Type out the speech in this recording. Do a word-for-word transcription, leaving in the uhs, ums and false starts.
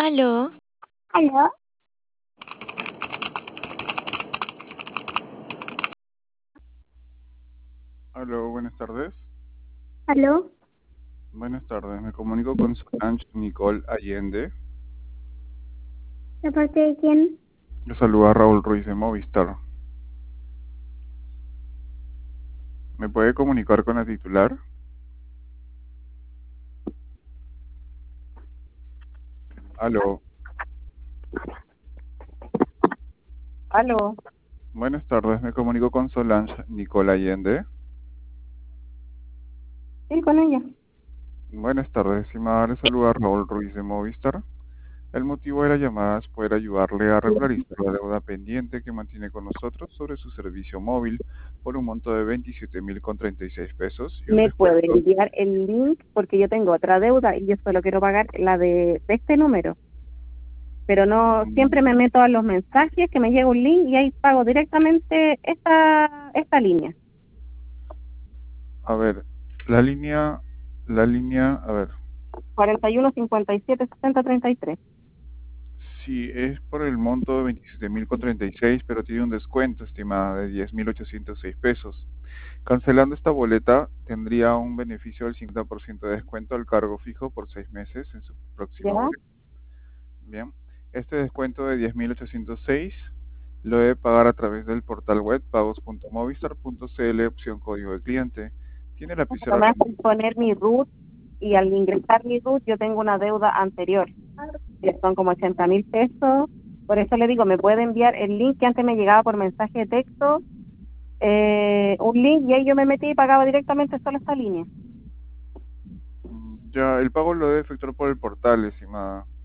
Aló, Aló, Aló, buenas tardes. aló, Buenas tardes, me comunico con Solange Nicole Allende. ¿de parte de quién? Le saluda Raúl Ruiz de Movistar. ¿Me puede comunicar con la titular? Aló, Aló, buenas tardes, me comunico con Solange Nicole Allende. sí, con ella. Buenas tardes, estimada, le saluda Raúl Ruiz de Movistar. El motivo de la llamada es poder ayudarle a regularizar la deuda pendiente que mantiene con nosotros sobre su servicio móvil por un monto de veintisiete mil con treinta y seis pesos y un ¿Me puede descuento. enviar el link? Porque yo tengo otra deuda y yo solo quiero pagar la de, de este número. Pero no, siempre me meto a los mensajes, que me llega un link y ahí pago directamente esta, esta línea. A ver, la línea, la línea, a ver. cuarenta y uno, cincuenta y siete, sesenta, treinta y tres. Sí, es por el monto de veintisiete mil con treinta y seis, pero tiene un descuento, estimada, de diez mil ochocientos seis pesos. Cancelando esta boleta, tendría un beneficio del cincuenta por ciento de descuento al cargo fijo por seis meses en su ¿Ya? próxima boleta. Bien, este descuento de diez mil ochocientos seis lo debe pagar a través del portal web pagos punto movistar punto cl, opción código de cliente. Tiene la Pero lapicera. me hacen poner mi root y al ingresar mi root yo tengo una deuda anterior, que son como ochenta mil pesos. Por eso le digo, ¿me puede enviar el link que antes me llegaba por mensaje de texto? Eh, un link y ahí yo me metí y pagaba directamente solo esta línea. Ya, el pago lo debe efectuar por el portal, estimada.